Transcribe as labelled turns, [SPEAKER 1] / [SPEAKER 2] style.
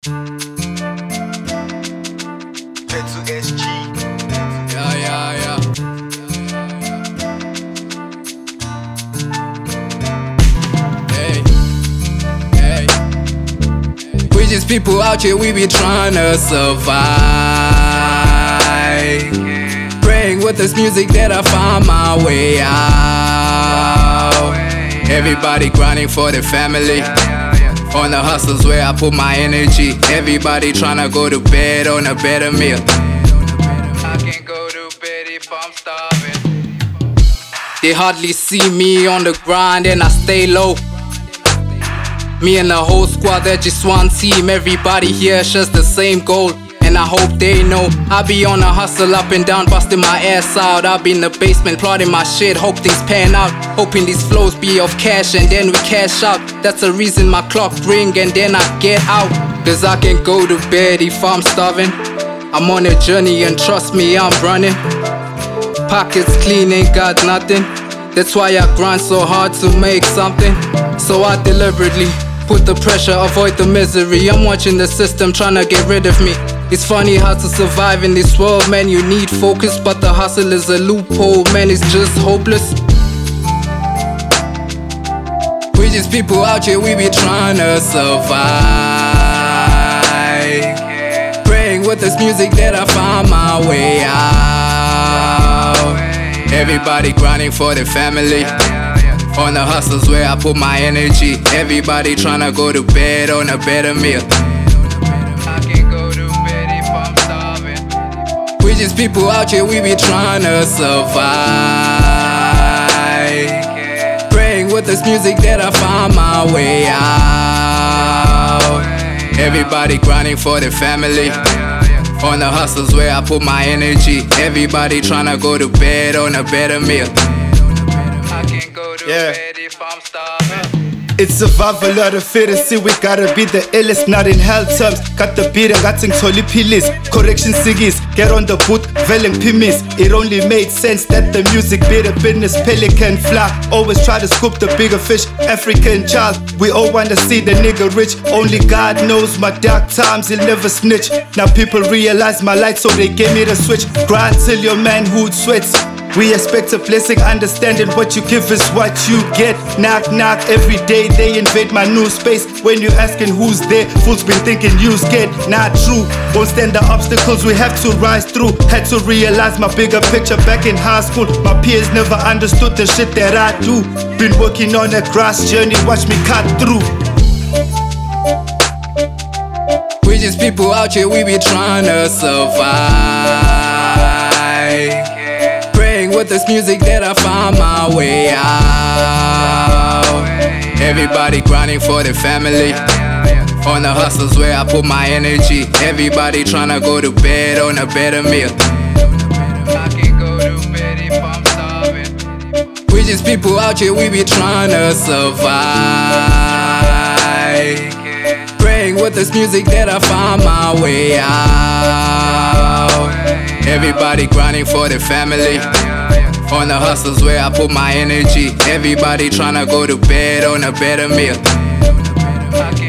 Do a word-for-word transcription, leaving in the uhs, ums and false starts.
[SPEAKER 1] Petsu S G.
[SPEAKER 2] Yeah, yeah, yeah. Hey, hey. We just people out here, we be trying to survive. Praying with this music that I find my way out. Everybody grinding for their family. On the hustles where I put my energy. Everybody tryna go to bed on a better meal. I can't go to bed if I'm starving. They hardly see me on the grind and I stay low. Me and the whole squad, they're just one team. Everybody here shares the same goal, and I hope they know I be on a hustle up and down, busting my ass out. I be in the basement plotting my shit, hope things pan out. Hoping these flows be of cash and then we cash out. That's the reason my clock ring and then I get out. Cause I can't go to bed if I'm starving. I'm on a journey and trust me, I'm running. Pockets clean, ain't got nothing. That's why I grind so hard to make something. So I deliberately put the pressure, avoid the misery. I'm watching the system tryna get rid of me. It's funny how to survive in this world, man, you need focus. But the hustle is a loophole, man, it's just hopeless. We just people out here, we be tryna survive. Praying with this music that I find my way out. Everybody grinding for their family. On the hustles where I put my energy. Everybody tryna go to bed on a better meal. I can't go to bed if I'm starving. We just people out here, we be tryna survive. Praying with this music that I find my way out. Everybody grinding for their family. On the hustles where I put my energy. Everybody tryna go to bed on a better meal. I can't go to
[SPEAKER 3] Yeah.
[SPEAKER 2] bed if I'm starving.
[SPEAKER 3] It's survival of the fittest, see we gotta be the illest, not in health terms. Got the beat and got toli pillis. Correction sigis, get on the booth, velling pimis. It only made sense that the music be the business. Pelican fly, always try to scoop the bigger fish. African child, we all wanna see the nigga rich. Only God knows my dark times, he'll never snitch. Now people realize my light, so they gave me the switch. Grind till your manhood sweats. We expect a blessing, understanding what you give is what you get. Knock, knock, every day they invade my new space. When you asking who's there, fools been thinking you scared. Not true, won't stand the obstacles we have to rise through. Had to realize my bigger picture back in high school. My peers never understood the shit that I do. Been working on a grass journey, watch me cut through.
[SPEAKER 2] We just people out here, we be tryna survive. With this music that I find my way out. Everybody grinding for their family. On the hustles where I put my energy. Everybody tryna go to bed on a better meal. I can't go to bed if I'm starving. We just people out here, we be tryna survive. Praying with this music that I find my way out. Everybody grinding for their family. On the hustles where I put my energy. Everybody tryna go to bed on a better meal.